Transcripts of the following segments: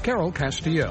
Carol Castiel.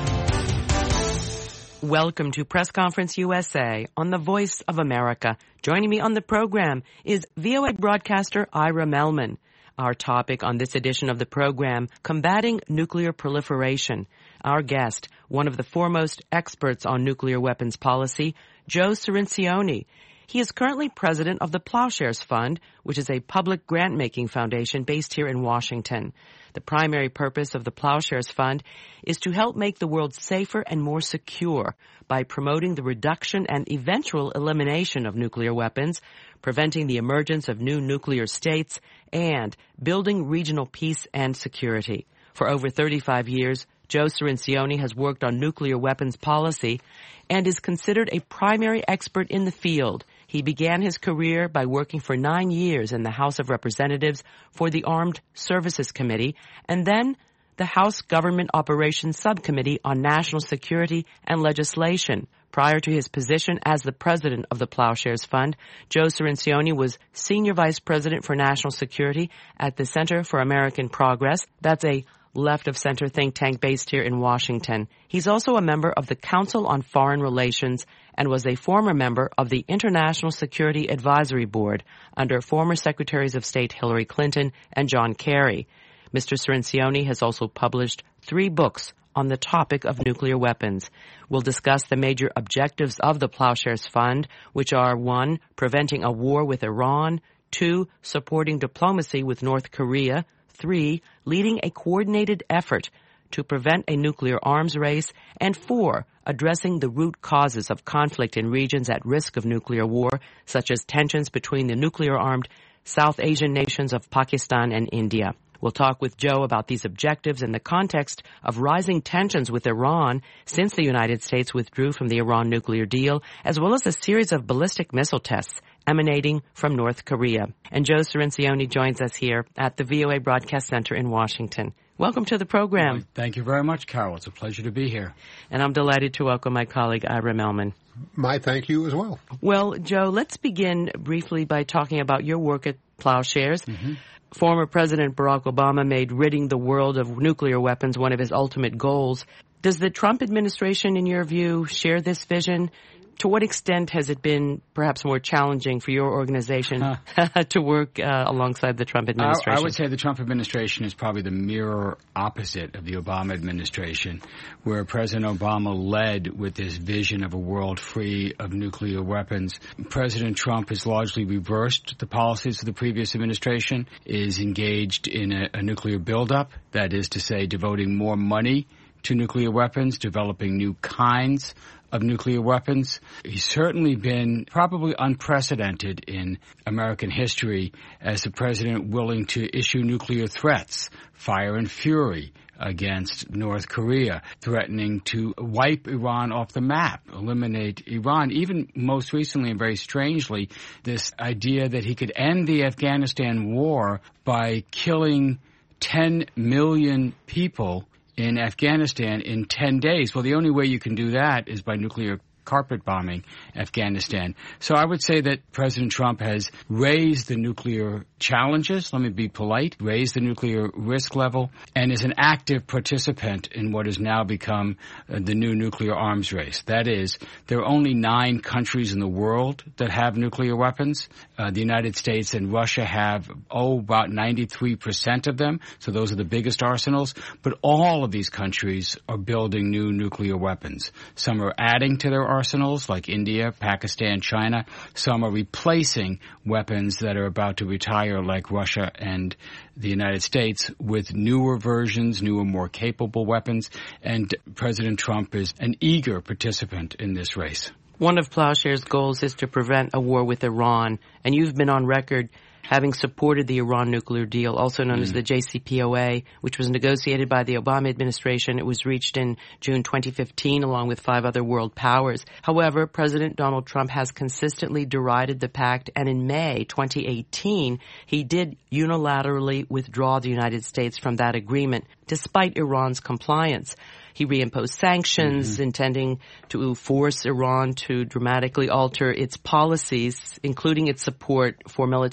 Welcome to Press Conference USA on the Voice of America. Joining me on the program is VOA broadcaster Ira Mellman. Our topic on this edition of the program, combating nuclear proliferation. Our guest, one of the foremost experts on nuclear weapons policy, Joe Cirincione. He is currently president of the Plowshares Fund, which is a public grant-making foundation based here in Washington. The primary purpose of the Plowshares Fund is to help make the world safer and more secure by promoting the reduction and eventual elimination of nuclear weapons, preventing the emergence of new nuclear states, and building regional peace and security. For over 35 years, Joe Cirincione has worked on nuclear weapons policy and is considered a primary expert in the field. He began his career by working for 9 years in the House of Representatives for the Armed Services Committee and then the House Government Operations Subcommittee on National Security and Legislation. Prior to his position as the president of the Plowshares Fund, Joe Cirincione was Senior Vice President for National Security at the Center for American Progress. That's a left-of-center think tank based here in Washington. He's also a member of the Council on Foreign Relations and was a former member of the International Security Advisory Board under former Secretaries of State Hillary Clinton and John Kerry. Mr. Cirincione has also published 3 books on the topic of nuclear weapons. We'll discuss the major objectives of the Plowshares Fund, which are 1. Preventing a war with Iran, 2. Supporting diplomacy with North Korea, 3. Leading a coordinated effort to prevent a nuclear arms race, and 4. Addressing the root causes of conflict in regions at risk of nuclear war, such as tensions between the nuclear-armed South Asian nations of Pakistan and India. We'll talk with Joe about these objectives in the context of rising tensions with Iran since the United States withdrew from the Iran nuclear deal, as well as a series of ballistic missile tests emanating from North Korea. And Joe Cirincione joins us here at the VOA Broadcast Center in Washington. Welcome to the program. Well, thank you very much, Carol. It's a pleasure to be here. And I'm delighted to welcome my colleague, Ira Mellman. My thank you as well. Well, Joe, let's begin briefly by talking about your work at Plowshares. Mm-hmm. Former President Barack Obama made ridding the world of nuclear weapons one of his ultimate goals. Does the Trump administration, in your view, share this vision? To what extent has it been perhaps more challenging for your organization to work alongside the Trump administration? I would say the Trump administration is probably the mirror opposite of the Obama administration, where President Obama led with this vision of a world free of nuclear weapons. President Trump has largely reversed the policies of the previous administration, is engaged in a nuclear buildup, that is to say, devoting more money to nuclear weapons, developing new kinds of nuclear weapons. He's certainly been probably unprecedented in American history as a president willing to issue nuclear threats, fire and fury against North Korea, threatening to wipe Iran off the map, eliminate Iran. Even most recently and very strangely, this idea that he could end the Afghanistan war by killing 10 million people in Afghanistan in 10 days. Well, the only way you can do that is by nuclear carpet bombing Afghanistan. So I would say that President Trump has raised the nuclear challenges, let me be polite, raised the nuclear risk level, and is an active participant in what has now become the new nuclear arms race. That is, there are only 9 countries in the world that have nuclear weapons. The United States and Russia have, about 93% of them, so those are the biggest arsenals. But all of these countries are building new nuclear weapons. Some are adding to their arsenals, like India, Pakistan, China. Some are replacing weapons that are about to retire, like Russia and the United States, with newer versions, newer, more capable weapons. And President Trump is an eager participant in this race. One of Plowshares' goals is to prevent a war with Iran, and you've been on record having supported the Iran nuclear deal, also known as the JCPOA, which was negotiated by the Obama administration. It was reached in June 2015 along with 5 other world powers. However, President Donald Trump has consistently derided the pact, and in May 2018, he did unilaterally withdraw the United States from that agreement, despite Iran's compliance. He reimposed sanctions intending to force Iran to dramatically alter its policies, including its support for militant groups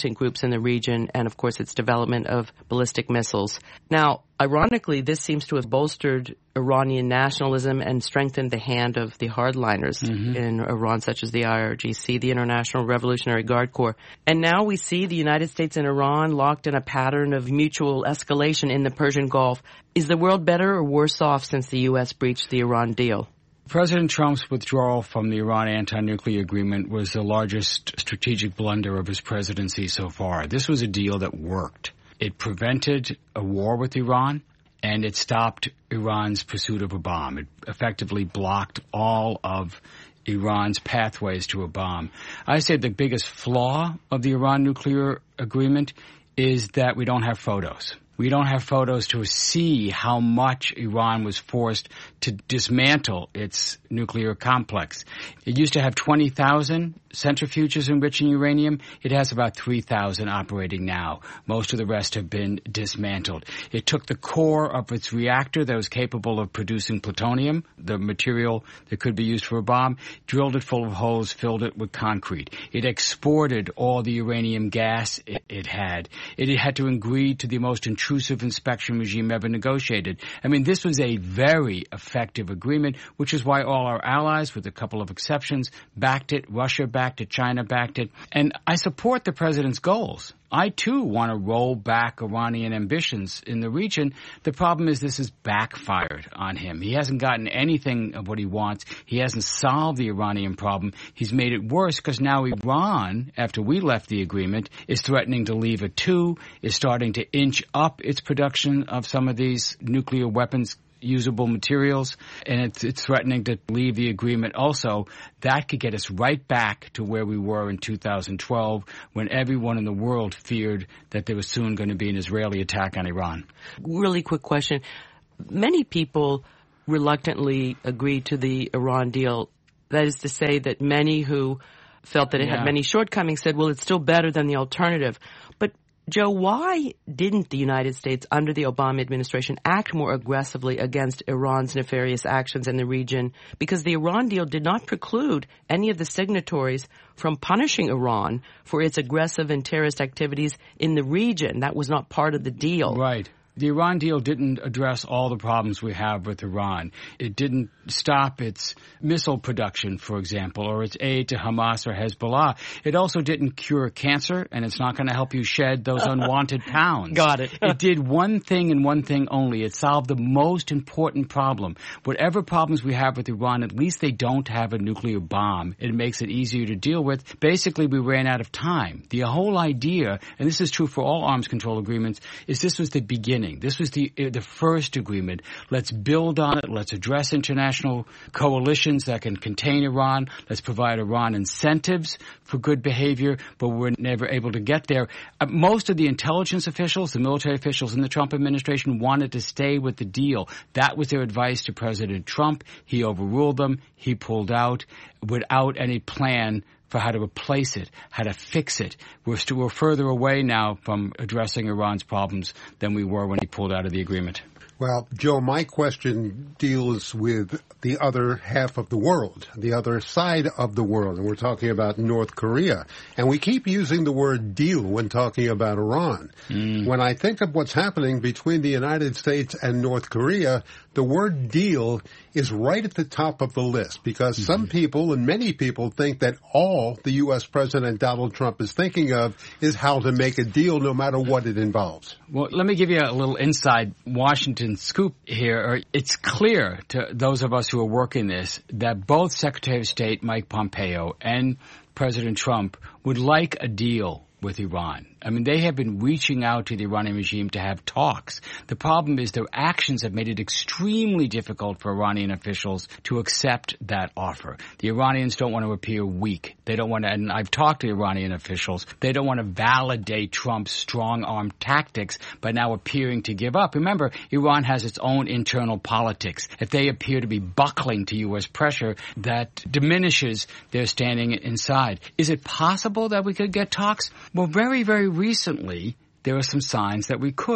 in the region and, of course, its development of ballistic missiles. Now, ironically, this seems to have bolstered Iranian nationalism and strengthened the hand of the hardliners in Iran, such as the IRGC, the International Revolutionary Guard Corps. And now we see the United States and Iran locked in a pattern of mutual escalation in the Persian Gulf. Is the world better or worse off since the U.S. breached the Iran deal? President Trump's withdrawal from the Iran anti-nuclear agreement was the largest strategic blunder of his presidency so far. This was a deal that worked. It prevented a war with Iran, and it stopped Iran's pursuit of a bomb. It effectively blocked all of Iran's pathways to a bomb. I say the biggest flaw of the Iran nuclear agreement is that we don't have photos. We don't have photos to see how much Iran was forced to dismantle its nuclear complex. It used to have 20,000 centrifuges enriching uranium. It has about 3,000 operating now. Most of the rest have been dismantled. It took the core of its reactor that was capable of producing plutonium, the material that could be used for a bomb, drilled it full of holes, filled it with concrete. It exported all the uranium gas it had. It had to agree to the most intrusive inspection regime ever negotiated. I mean, this was a very effective agreement, which is why all our allies, with a couple of exceptions, backed it. Russia backed it. China backed it. And I support the president's goals. I, too, want to roll back Iranian ambitions in the region. The problem is this has backfired on him. He hasn't gotten anything of what he wants. He hasn't solved the Iranian problem. He's made it worse because now Iran, after we left the agreement, is threatening to leave it too, is starting to inch up its production of some of these nuclear weapons usable materials, and it's threatening to leave the agreement also. That could get us right back to where we were in 2012 when everyone in the world feared that there was soon going to be an Israeli attack on Iran. Really quick question. Many people reluctantly agreed to the Iran deal. That is to say that many who felt that it had many shortcomings said, well, it's still better than the alternative. But Joe, why didn't the United States under the Obama administration act more aggressively against Iran's nefarious actions in the region? Because the Iran deal did not preclude any of the signatories from punishing Iran for its aggressive and terrorist activities in the region. That was not part of the deal. Right. The Iran deal didn't address all the problems we have with Iran. It didn't stop its missile production, for example, or its aid to Hamas or Hezbollah. It also didn't cure cancer, and it's not going to help you shed those unwanted pounds. Got it. It did one thing and one thing only. It solved the most important problem. Whatever problems we have with Iran, at least they don't have a nuclear bomb. It makes it easier to deal with. Basically, we ran out of time. The whole idea, and this is true for all arms control agreements, is this was the beginning. This was the first agreement. Let's build on it. Let's address international coalitions that can contain Iran. Let's provide Iran incentives for good behavior, but we're never able to get there. Most of the intelligence officials, the military officials in the Trump administration wanted to stay with the deal. That was their advice to President Trump. He overruled them. He pulled out without any plan for how to replace it, how to fix it. We're further away now from addressing Iran's problems than we were when he pulled out of the agreement. Well, Joe, my question deals with the other half of the world, the other side of the world, and we're talking about North Korea. And we keep using the word deal when talking about Iran. When I think of what's happening between the United States and North Korea, the word deal is right at the top of the list because some people and many people think that all the U.S. President Donald Trump is thinking of is how to make a deal no matter what it involves. Well, let me give you a little inside Washington scoop here. It's clear to those of us who are working this that both Secretary of State Mike Pompeo and President Trump would like a deal with Iran. I mean, they have been reaching out to the Iranian regime to have talks. The problem is their actions have made it extremely difficult for Iranian officials to accept that offer. The Iranians don't want to appear weak. They don't want to, and I've talked to Iranian officials, they don't want to validate Trump's strong-arm tactics by now appearing to give up. Remember, Iran has its own internal politics. If they appear to be buckling to U.S. pressure, that diminishes their standing inside. Is it possible that we could get talks? Well, very, very recently, there are some signs that we could.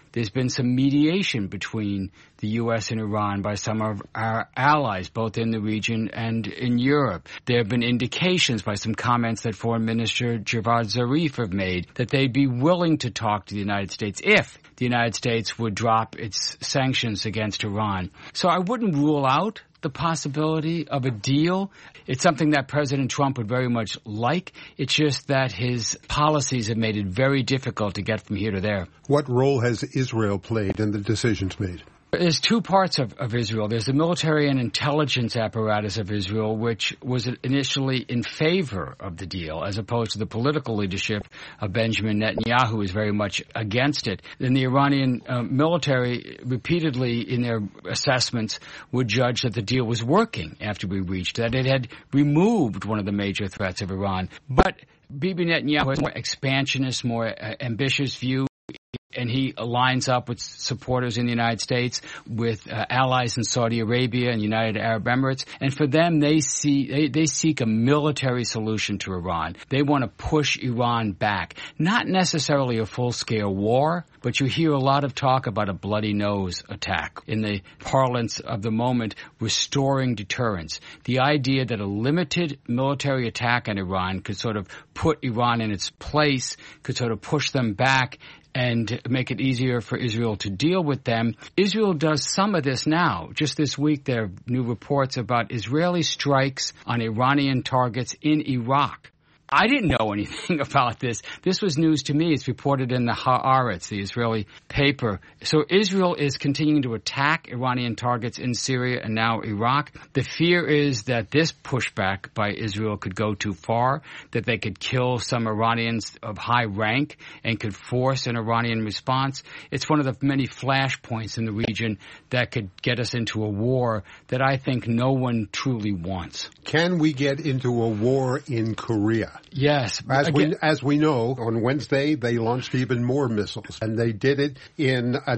There's been some mediation between the U.S. and Iran by some of our allies, both in the region and in Europe. There have been indications by some comments that Foreign Minister Javad Zarif have made that they'd be willing to talk to the United States if the United States would drop its sanctions against Iran. So I wouldn't rule out the possibility of a deal. It's something that President Trump would very much like. It's just that his policies have made it very difficult to get from here to there. What role has Israel played in the decisions made? There's two parts of Israel. There's the military and intelligence apparatus of Israel, which was initially in favor of the deal, as opposed to the political leadership of Benjamin Netanyahu, who is very much against it. Then the Iranian military, repeatedly in their assessments, would judge that the deal was working after we reached that. It had removed one of the major threats of Iran. But Bibi Netanyahu has a more expansionist, more ambitious view. And he aligns up with supporters in the United States, with allies in Saudi Arabia and United Arab Emirates. And for them, they seek a military solution to Iran. They want to push Iran back. Not necessarily a full-scale war, but you hear a lot of talk about a bloody nose attack. In the parlance of the moment, restoring deterrence. The idea that a limited military attack on Iran could sort of put Iran in its place, could sort of push them back, and make it easier for Israel to deal with them. Israel does some of this now. Just this week, there are new reports about Israeli strikes on Iranian targets in Iraq. I didn't know anything about this. This was news to me. It's reported in the Haaretz, the Israeli paper. So Israel is continuing to attack Iranian targets in Syria and now Iraq. The fear is that this pushback by Israel could go too far, that they could kill some Iranians of high rank and could force an Iranian response. It's one of the many flashpoints in the region that could get us into a war that I think no one truly wants. Can we get into a war in Korea? Yes. As we know, on Wednesday, they launched even more missiles. And they did it in a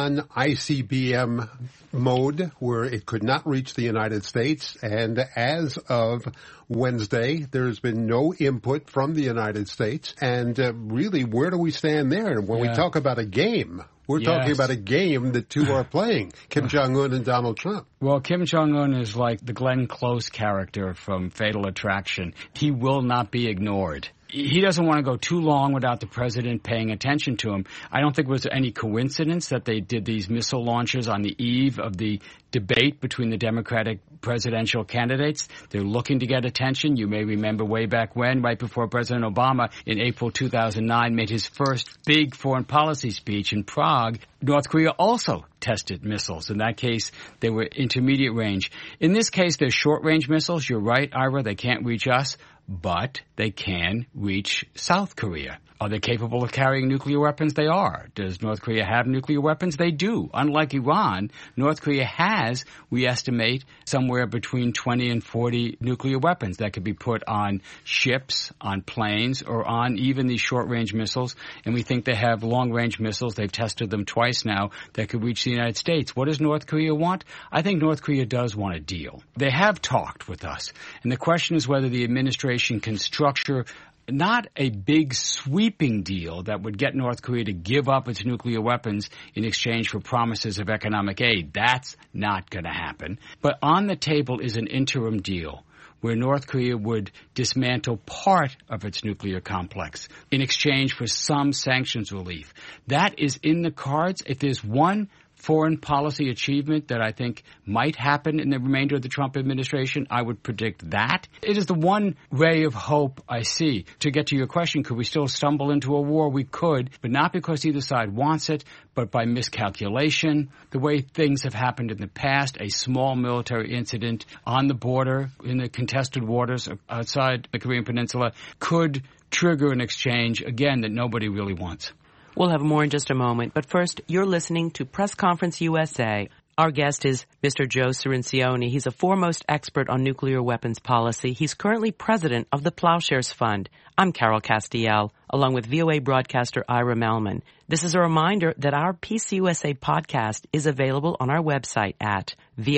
non-ICBM mode where it could not reach the United States. And as of Wednesday, there's been no input from the United States. And really, where do we stand there? And when we talk about a game, we're talking about a game that two are playing, Kim Jong-un and Donald Trump. Well, Kim Jong-un is like the Glenn Close character from Fatal Attraction. He will not be ignored. He doesn't want to go too long without the president paying attention to him. I don't think it was any coincidence that they did these missile launches on the eve of the debate between the Democratic presidential candidates. They're looking to get attention. You may remember way back when, right before President Obama in April 2009 made his first big foreign policy speech in Prague, North Korea also tested missiles. In that case, they were intermediate range. In this case, they're short-range missiles. You're right, Ira, they can't reach us, but they can reach South Korea. Are they capable of carrying nuclear weapons? They are. Does North Korea have nuclear weapons? They do. Unlike Iran, North Korea has, we estimate, somewhere between 20 and 40 nuclear weapons that could be put on ships, on planes, or on even these short-range missiles. And we think they have long-range missiles. They've tested them twice now that could reach the United States. What does North Korea want? I think North Korea does want a deal. They have talked with us. And the question is whether the administration can structure not a big sweeping deal that would get North Korea to give up its nuclear weapons in exchange for promises of economic aid. That's not going to happen. But on the table is an interim deal where North Korea would dismantle part of its nuclear complex in exchange for some sanctions relief. That is in the cards. If there's one foreign policy achievement that I think might happen in the remainder of the Trump administration, I would predict that. It is the one ray of hope I see. To get to your question, could we still stumble into a war? We could, but not because either side wants it, but by miscalculation. The way things have happened in the past, a small military incident on the border in the contested waters outside the Korean Peninsula could trigger an exchange, again, that nobody really wants. We'll have more in just a moment, but first, you're listening to Press Conference USA. Our guest is Mr. Joe Cirincione. He's a foremost expert on nuclear weapons policy. He's currently president of the Plowshares Fund. I'm Carol Castiel, along with VOA broadcaster Ira Melman. This is a reminder that our PCUSA podcast is available on our website at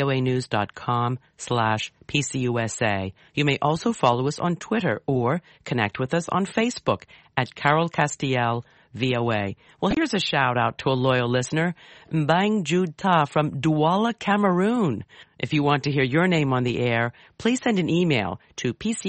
voanews.com/PCUSA. You may also follow us on Twitter or connect with us on Facebook at Carol Castiel VOA. Well, here's a shout out to a loyal listener, Mbang Jud Ta from Douala, Cameroon. If you want to hear your name on the air, please send an email to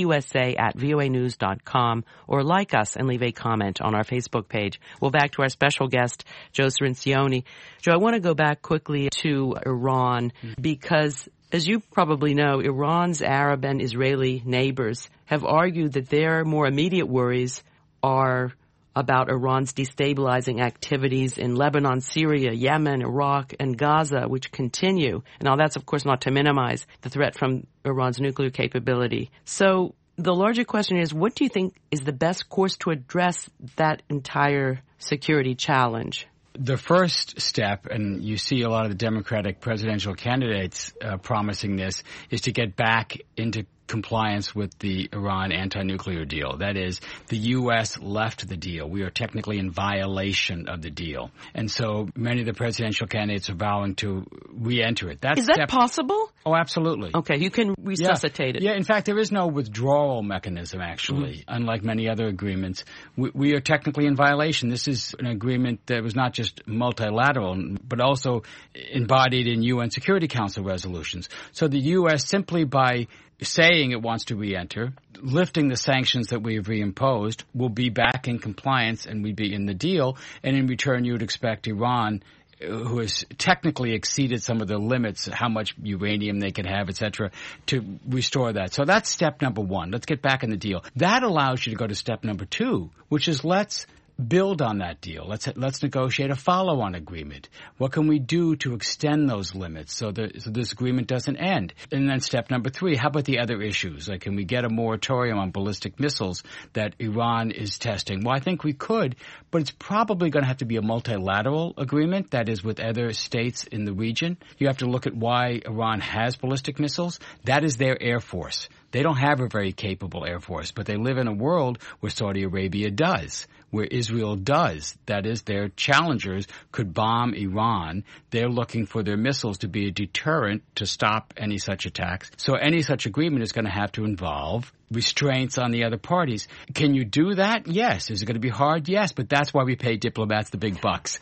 pcusa@voanews.com or like us and leave a comment on our Facebook page. Well, back to our special guest, Joe Cirincione. Joe, I want to go back quickly to Iran because, as you probably know, Iran's Arab and Israeli neighbors have argued that their more immediate worries are about Iran's destabilizing activities in Lebanon, Syria, Yemen, Iraq, and Gaza, which continue. Now, that's, of course, not to minimize the threat from Iran's nuclear capability. So the larger question is, what do you think is the best course to address that entire security challenge? The first step, and you see a lot of the Democratic presidential candidates promising this, is to get back into compliance with the Iran anti-nuclear deal. That is, the U.S. left the deal. We are technically in violation of the deal. And so many of the presidential candidates are vowing to re-enter it. Is that possible? Oh, absolutely. Okay, you can resuscitate it. Yeah, in fact, there is no withdrawal mechanism, actually, unlike many other agreements. We are technically in violation. This is an agreement that was not just multilateral, but also embodied in UN Security Council resolutions. So the U.S. simply by saying it wants to re-enter, lifting the sanctions that we have reimposed, will be back in compliance and we'd be in the deal. And in return, you would expect Iran, who has technically exceeded some of the limits, how much uranium they can have, et cetera, to restore that. So that's step number one. Let's get back in the deal. That allows you to go to step number two, which is let's build on that deal. Let's negotiate a follow-on agreement. What can we do to extend those limits so this agreement doesn't end? And then step number three, how about the other issues? Like, can we get a moratorium on ballistic missiles that Iran is testing? Well, I think we could, but it's probably going to have to be a multilateral agreement, that is with other states in the region. You have to look at why Iran has ballistic missiles. That is their air force. They don't have a very capable air force, but they live in a world where Saudi Arabia does, where Israel does. That is, their challengers could bomb Iran. They're looking for their missiles to be a deterrent to stop any such attacks. So any such agreement is going to have to involve restraints on the other parties. Can you do that? Yes. Is it going to be hard? Yes. But that's why we pay diplomats the big bucks.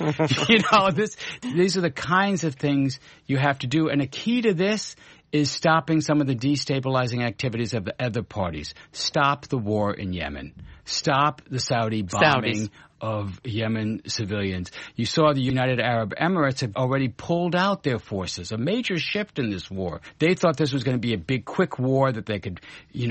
These are the kinds of things you have to do. And a key to this is stopping some of the destabilizing activities of the other parties. Stop the war in Yemen. Stop the Saudi bombing of Yemen civilians. You saw the United Arab Emirates have already pulled out their forces, a major shift in this war. They thought this was going to be a big, quick war that they could,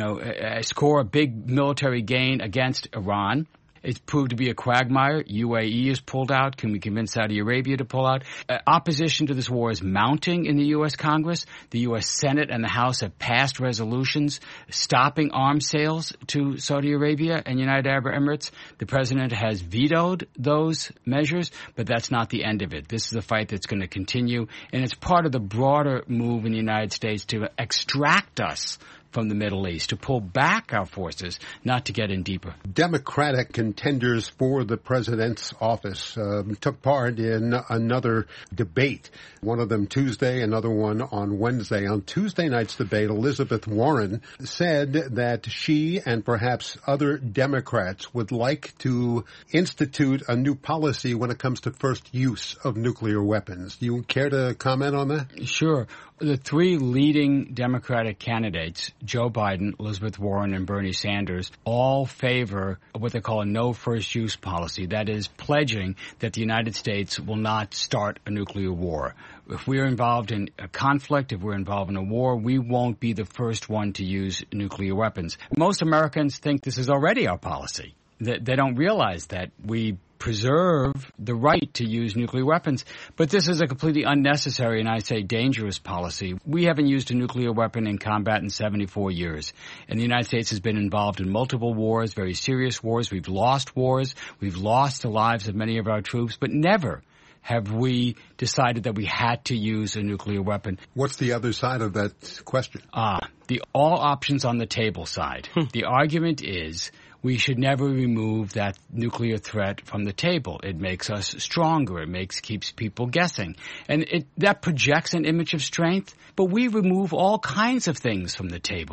score a big military gain against Iran. It's proved to be a quagmire. UAE is pulled out. Can we convince Saudi Arabia to pull out? Opposition to this war is mounting in the U.S. Congress. The U.S. Senate and the House have passed resolutions stopping arms sales to Saudi Arabia and United Arab Emirates. The president has vetoed those measures, but that's not the end of it. This is a fight that's going to continue, and it's part of the broader move in the United States to extract us from the Middle East, to pull back our forces, not to get in deeper. Democratic contenders for the president's office took part in another debate, one of them Tuesday, another one on Wednesday. On Tuesday night's debate, Elizabeth Warren said that she and perhaps other Democrats would like to institute a new policy when it comes to first use of nuclear weapons. Do you care to comment on that? Sure. The three leading Democratic candidates, Joe Biden, Elizabeth Warren, and Bernie Sanders, all favor what they call a no first use policy. That is, pledging that the United States will not start a nuclear war. If we're involved in a conflict, if we're involved in a war, we won't be the first one to use nuclear weapons. Most Americans think this is already our policy. They don't realize that we preserve the right to use nuclear weapons. But this is a completely unnecessary and I'd say dangerous policy. We haven't used a nuclear weapon in combat in 74 years. And the United States has been involved in multiple wars, very serious wars. We've lost wars. We've lost the lives of many of our troops, but never have we decided that we had to use a nuclear weapon. What's the other side of that question? The all options on the table side. The argument is we should never remove that nuclear threat from the table. It makes us stronger. It keeps people guessing. And that projects an image of strength, but we remove all kinds of things from the table.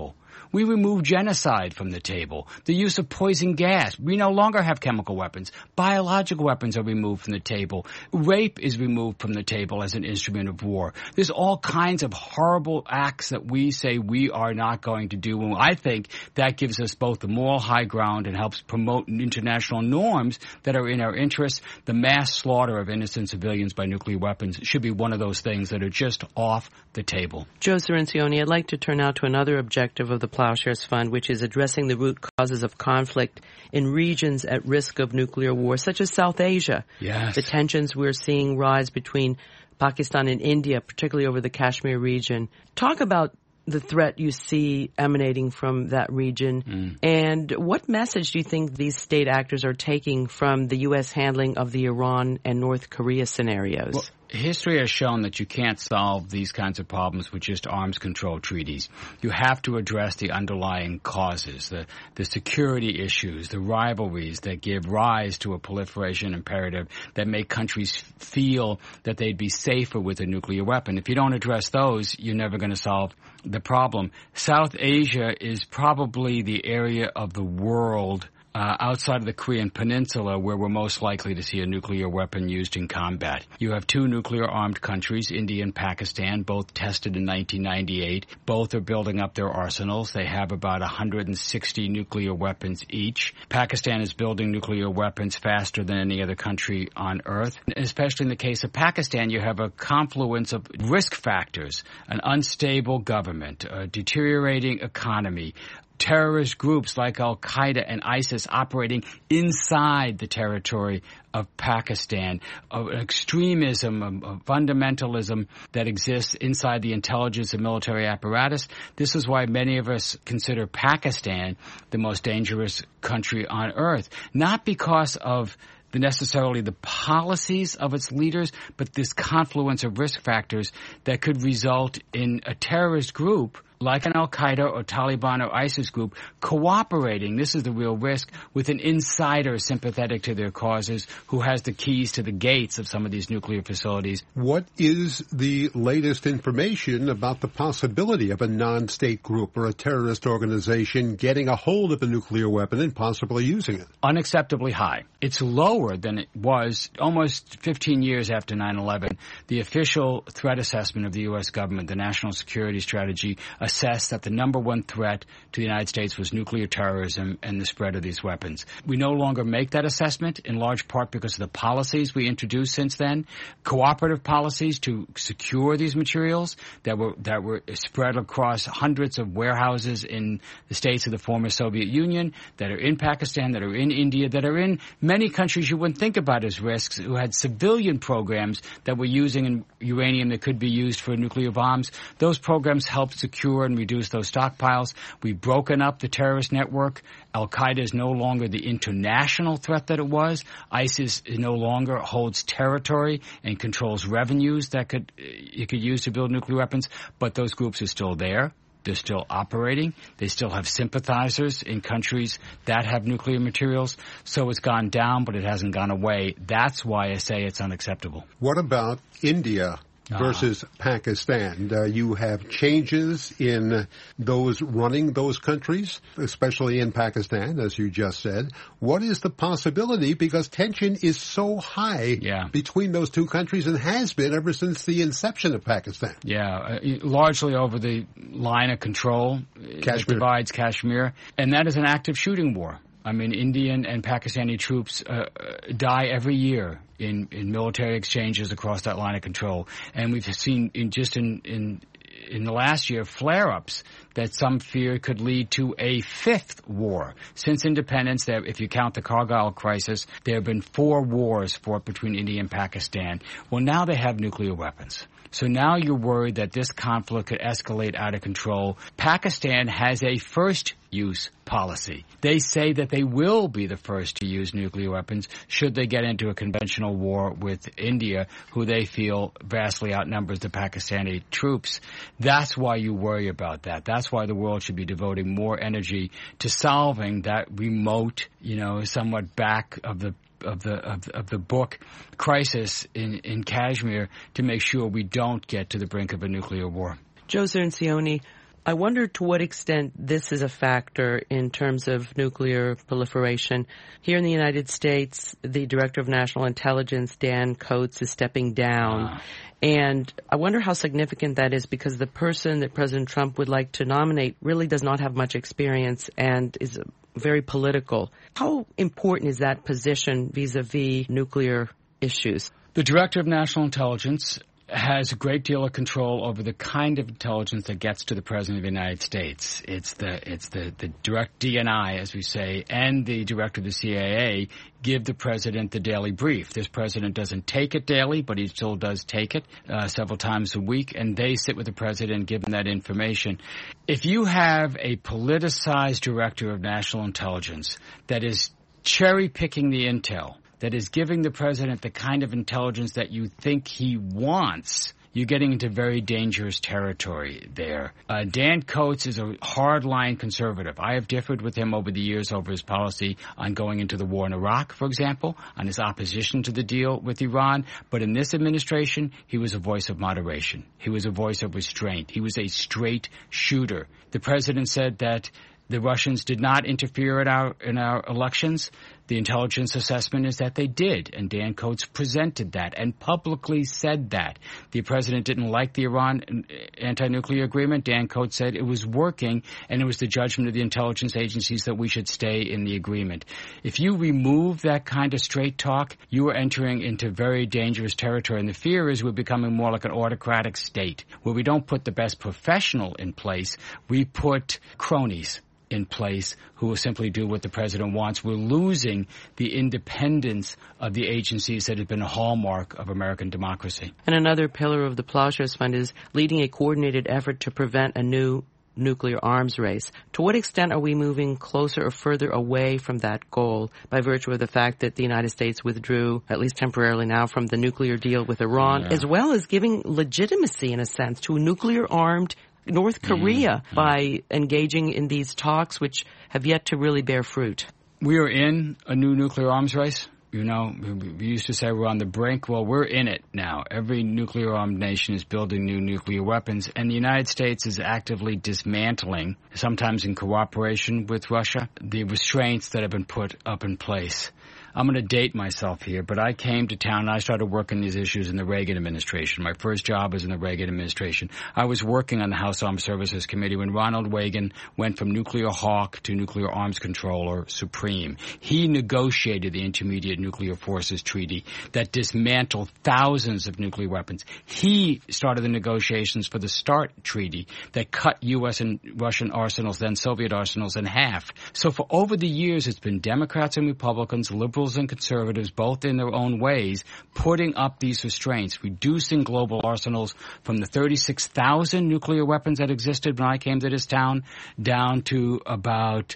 We removed genocide from the table. The use of poison gas. We no longer have chemical weapons. Biological weapons are removed from the table. Rape is removed from the table as an instrument of war. There's all kinds of horrible acts that we say we are not going to do. And I think that gives us both the moral high ground and helps promote international norms that are in our interests. The mass slaughter of innocent civilians by nuclear weapons should be one of those things that are just off the table. Joe Cirincione, I'd like to turn now to another objective of the Plowshares Fund, which is addressing the root causes of conflict in regions at risk of nuclear war, such as South Asia. Yes. The tensions we're seeing rise between Pakistan and India, particularly over the Kashmir region. Talk about the threat you see emanating from that region, and what message do you think these state actors are taking from the U.S. handling of the Iran and North Korea scenarios? Well, history has shown that you can't solve these kinds of problems with just arms control treaties. You have to address the underlying causes, the security issues, the rivalries that give rise to a proliferation imperative that make countries feel that they'd be safer with a nuclear weapon. If you don't address those, you're never going to solve the problem. South Asia is probably the area of the world outside of the Korean Peninsula where we're most likely to see a nuclear weapon used in combat. You have two nuclear-armed countries, India and Pakistan, both tested in 1998. Both are building up their arsenals. They have about 160 nuclear weapons each. Pakistan is building nuclear weapons faster than any other country on Earth. Especially in the case of Pakistan, you have a confluence of risk factors, an unstable government, a deteriorating economy, terrorist groups like Al-Qaeda and ISIS operating inside the territory of Pakistan, of extremism, of fundamentalism that exists inside the intelligence and military apparatus. This is why many of us consider Pakistan the most dangerous country on earth, not because of necessarily the policies of its leaders, but this confluence of risk factors that could result in a terrorist group like an Al-Qaeda or Taliban or ISIS group cooperating, this is the real risk, with an insider sympathetic to their causes who has the keys to the gates of some of these nuclear facilities. What is the latest information about the possibility of a non-state group or a terrorist organization getting a hold of a nuclear weapon and possibly using it? Unacceptably high. It's lower than it was almost 15 years after 9/11. The official threat assessment of the U.S. government, the National Security Strategy, assessed that the number one threat to the United States was nuclear terrorism and the spread of these weapons. We no longer make that assessment, in large part because of the policies we introduced since then, cooperative policies to secure these materials that were spread across hundreds of warehouses in the states of the former Soviet Union, that are in Pakistan, that are in India, that are in many countries you wouldn't think about as risks, who had civilian programs that were using uranium that could be used for nuclear bombs. Those programs helped secure and reduce those stockpiles. We've broken up the terrorist network. Al-Qaeda is no longer the international threat that it was. ISIS no longer holds territory and controls revenues that you could use to build nuclear weapons, but those groups are still there. They're still operating. They still have sympathizers in countries that have nuclear materials. So it's gone down, but it hasn't gone away. That's why I say it's unacceptable. What about India versus Pakistan? You have changes in those running those countries, especially in Pakistan, as you just said. What is the possibility? Because tension is so high between those two countries and has been ever since the inception of Pakistan. Largely over the line of control that divides Kashmir. And that is an active shooting war. I mean, Indian and Pakistani troops die every year in military exchanges across that line of control. And we've seen in the last year flare-ups that some fear could lead to a fifth war. Since independence, if you count the Kargil crisis, there have been 4 wars fought between India and Pakistan. Well, now they have nuclear weapons. So now you're worried that this conflict could escalate out of control. Pakistan has a first-use policy. They say that they will be the first to use nuclear weapons should they get into a conventional war with India, who they feel vastly outnumbers the Pakistani troops. That's why you worry about that. That's why the world should be devoting more energy to solving that remote, somewhat back of the book crisis in Kashmir to make sure we don't get to the brink of a nuclear war. Joe Cirincione, I wonder to what extent this is a factor in terms of nuclear proliferation. Here in the United States, the Director of National Intelligence, Dan Coats, is stepping down. And I wonder how significant that is, because the person that President Trump would like to nominate really does not have much experience and is very political. How important is that position vis-a-vis nuclear issues? The Director of National Intelligence has a great deal of control over the kind of intelligence that gets to the President of the United States. It's the direct DNI, as we say, and the Director of the CIA give the President the daily brief. This President doesn't take it daily, but he still does take it several times a week, and they sit with the President and give him that information. If you have a politicized Director of National Intelligence that is cherry-picking the intel, that is giving the President the kind of intelligence that you think he wants, you're getting into very dangerous territory there. Dan Coats is a hardline conservative. I have differed with him over the years over his policy on going into the war in Iraq, for example, on his opposition to the deal with Iran. But in this administration, he was a voice of moderation. He was a voice of restraint. He was a straight shooter. The President said that the Russians did not interfere in our elections. The intelligence assessment is that they did, and Dan Coats presented that and publicly said that. The President didn't like the Iran anti-nuclear agreement. Dan Coats said it was working, and it was the judgment of the intelligence agencies that we should stay in the agreement. If you remove that kind of straight talk, you are entering into very dangerous territory, and the fear is we're becoming more like an autocratic state, where we don't put the best professional in place, we put cronies in place who will simply do what the President wants. We're losing the independence of the agencies that have been a hallmark of American democracy. And another pillar of the Plowshares Fund is leading a coordinated effort to prevent a new nuclear arms race. To what extent are we moving closer or further away from that goal by virtue of the fact that the United States withdrew, at least temporarily now, from the nuclear deal with Iran, as well as giving legitimacy, in a sense, to a nuclear-armed North Korea by engaging in these talks, which have yet to really bear fruit? We are in a new nuclear arms race. You know, we used to say we're on the brink. Well, we're in it now. Every nuclear-armed nation is building new nuclear weapons, and the United States is actively dismantling, sometimes in cooperation with Russia, the restraints that have been put up in place. I'm going to date myself here, but I came to town and I started working these issues in the Reagan administration. My first job was in the Reagan administration. I was working on the House Armed Services Committee when Ronald Reagan went from nuclear hawk to nuclear arms controller supreme. He negotiated the Intermediate Nuclear Forces Treaty that dismantled thousands of nuclear weapons. He started the negotiations for the START Treaty that cut U.S. and Russian arsenals, then Soviet arsenals, in half. So for over the years, it's been Democrats and Republicans, liberals and conservatives, both in their own ways, putting up these restraints, reducing global arsenals from the 36,000 nuclear weapons that existed when I came to this town down to about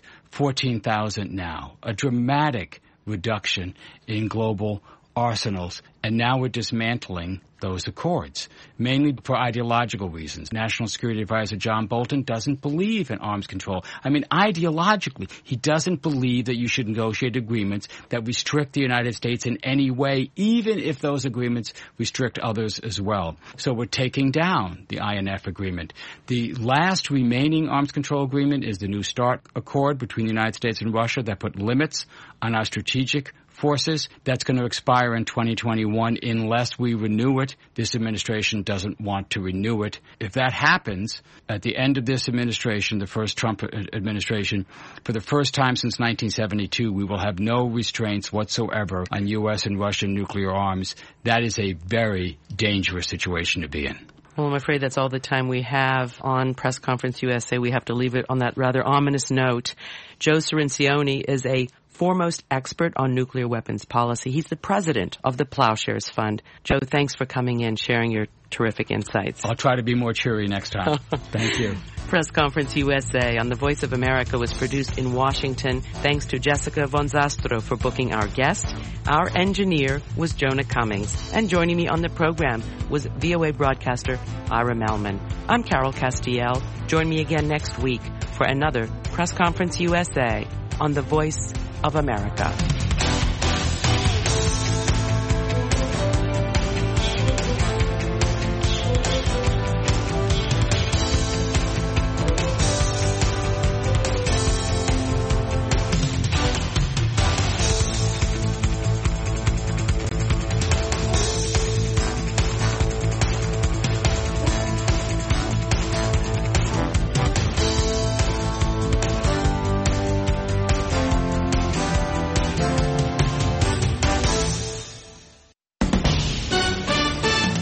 14,000 now. A dramatic reduction in global arsenals. And now we're dismantling those accords, mainly for ideological reasons. National Security Advisor John Bolton doesn't believe in arms control. I mean, ideologically, he doesn't believe that you should negotiate agreements that restrict the United States in any way, even if those agreements restrict others as well. So we're taking down the INF agreement. The last remaining arms control agreement is the New START Accord between the United States and Russia that put limits on our strategic forces. That's going to expire in 2021 unless we renew it. This administration doesn't want to renew it. If that happens, at the end of this administration, the first Trump administration, for the first time since 1972, we will have no restraints whatsoever on U.S. and Russian nuclear arms. That is a very dangerous situation to be in. Well, I'm afraid that's all the time we have on Press Conference USA. We have to leave it on that rather ominous note. Joe Cirincione is a foremost expert on nuclear weapons policy. He's the president of the Plowshares Fund. Joe, thanks for coming in, sharing your terrific insights. I'll try to be more cheery next time. Thank you. Press Conference USA on the Voice of America was produced in Washington. Thanks to Jessica Von Zastro for booking our guest. Our engineer was Jonah Cummings. And joining me on the program was VOA broadcaster Ira Melman. I'm Carol Castiel. Join me again next week for another Press Conference USA on the Voice of America.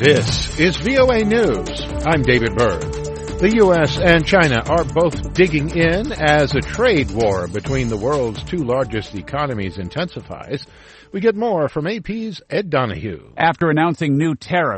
This is VOA News. I'm David Byrd. The U.S. and China are both digging in as a trade war between the world's two largest economies intensifies. We get more from AP's Ed Donahue. After announcing new tariffs